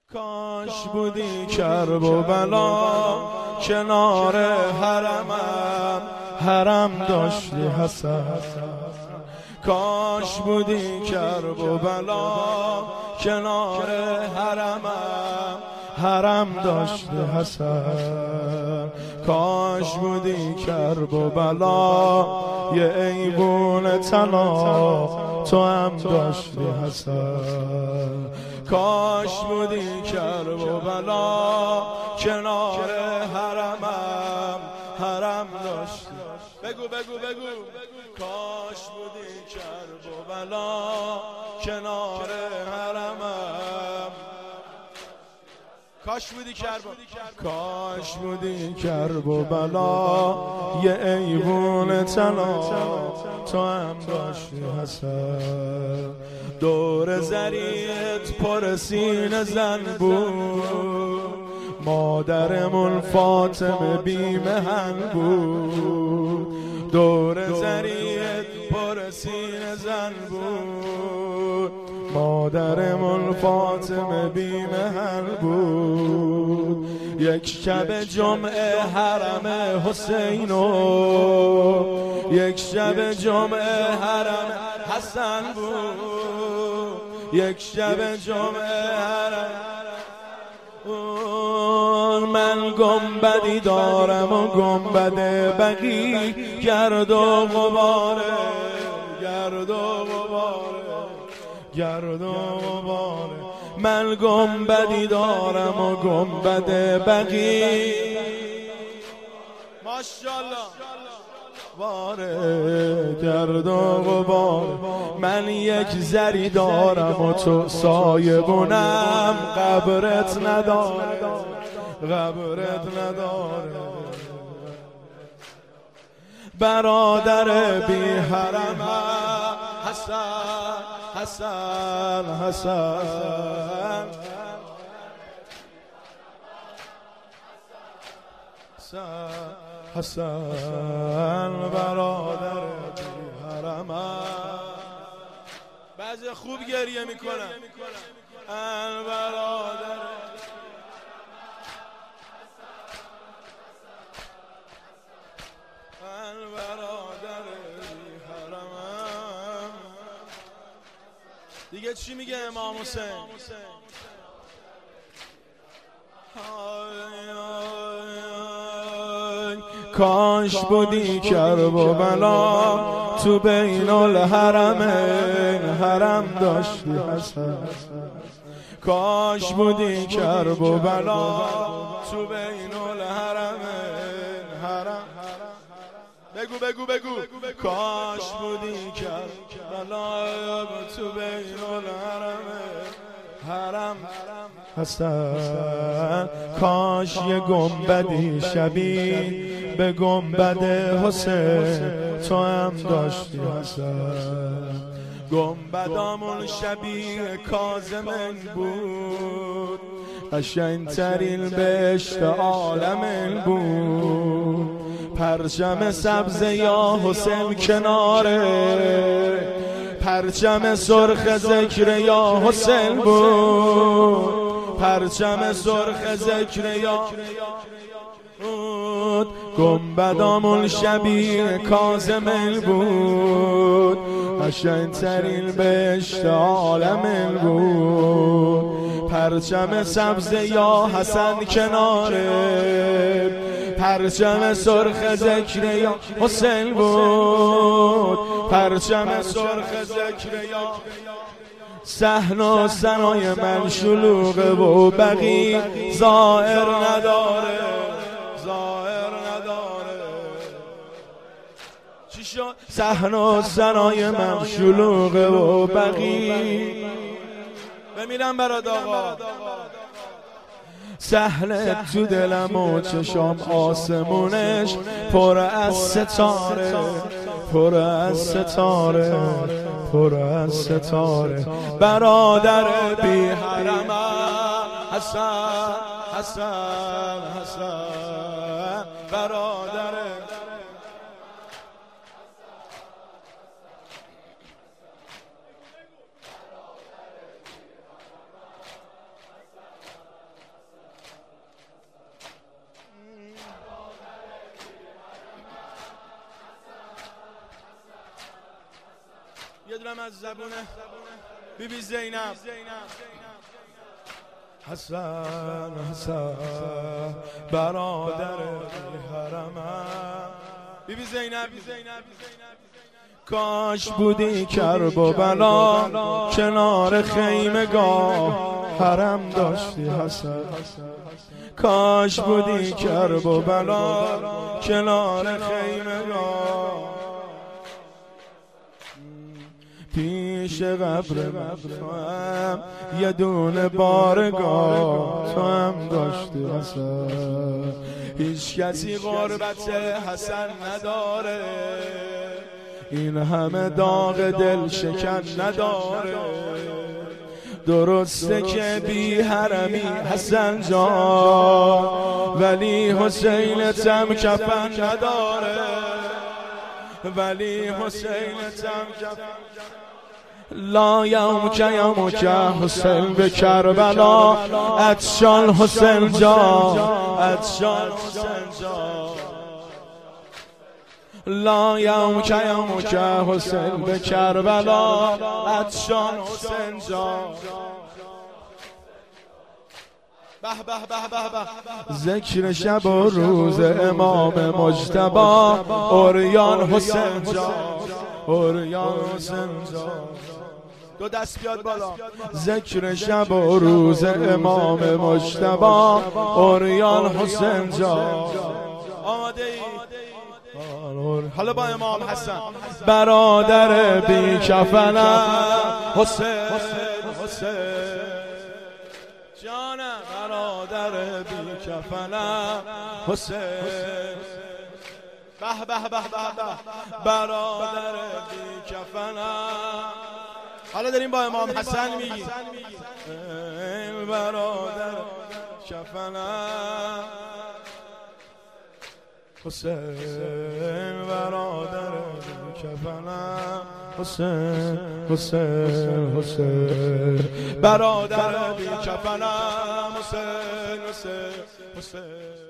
کاش بودی کرب و بلا کنار حرمم، حرم داشتی حسن. کاش بودی کرب و بلا کنار حرمم، حرم داشتی حسن. کاش بودی کرب و بلا یه ایوون طلا تو هم داشتی حسن. کاش بودی کرب و بلا کنار حرمم، حرم داشتی. بگو بگو بگو. کاش بودی کرب و بلا کنار حرمم. کاش بودی کرب، کاش بودی کرب و بلا یه ایوون طلا تو هم داشتی حسن. دور زریت پر سینه زن بود، مادرمون فاطمه بی محن بود. دور زریت پر سینه زن بود، مادرمون فاطمه بی محن بود. یک شب جمعه حرم حسینو، یک شب جمعه حرم حسن بود. یک شب جمعه حرم من گنبدی دارم و گنبد بقی گرد و غباره، گرد و غباره، گرد و غباره. من گنبدی دارم و گنبد بقی ماشاءالله واره گرد و غبار. من یک زری دارم و تو سایبونم، قبرت نداره، قبرت نداره. برادر بی حرم حسن، حسن، حسن، حسن، برادر بی حرم. بعضی خوب گریه میکنن. برادر برادر بی حرم. دیگه چی میگه امام حسین؟ کاش بودی کرب و بلا تو بین الحرمین، حرم داشتی حسن. کاش بودی کرب و بلا تو بین الحرمین، حرم. بگو بگو بگو. کاش بودی کرب و بلا تو بین الحرمین، حرم حسن. کاش یه گنبدی شبیه به گنبد حسین تو هم داشتی حسن. گنبدامون شبیه کاظم بود، قشنگترین بهشت عالم بود. پرچم سبز یا حسین کناره، پرچم سرخ ذکر یا حسین بود. پرچم سرخ ذکر یا بود. گنبدامون شبیه کاظم بود، قشنگترین بهشت عالم بود. پرچم سبز یا حسن کناره، پرچم سرخ ذکر یا حسین بود. پرچم سرخ ذکر یا صحن و ثنای من شلوغه و بقی ظاهر نداره، ظاهر نداره. چی شد؟ صحن و ثنای من شلوغه و بقی. بمیرم برات آقا. صحنت تو دلم و چشام آسمونش پر از ستاره، پر از ستاره، پر از ستاره. برادر بی حرم حسن، حسن، حسن، برادر. بخونم از زبون بیبی زینب. حسن حسن برادر حرمم. بیبی زینب کاش بودی کرب و بلا کنار خیمگاه حرم داشتی حسن. کاش بودی کرب و بلا کنار خیمگاه پیش قبر من تو هم یه دونه بارگاه تو هم داشتی حسن. هیچ کسی غربت حسن نداره، این همه داغ دل شکن نداره. درسته که بی حرمی حسن جان، ولی حسینتم کفن نداره. ولی حسینتم کفن لا یومک یومک حسین به کربلا. عطشان حسین جان، عطشان حسین جان. لا یومک یومک حسین به کربلا. عطشان حسین جان. به به به به به. ذکر شب و روز امام مجتبی اوریان حسین جان، اوریان حسین جان. دو دست بیاد بالا. ذکر شب و روز امام مجتبی اوریان حسین جان. آماده ای؟ حالا با امام حسن. برادر بی کفنم حسین، حسین جانم. برادر بی کفنم حسین. به به به به. برادر بی کفنم. حالا داریم با امام حسن میگیم برادر کفنم حسین. برادر کفنم حسین، حسین حسین. برادر بی کفنم حسین، حسین حسین.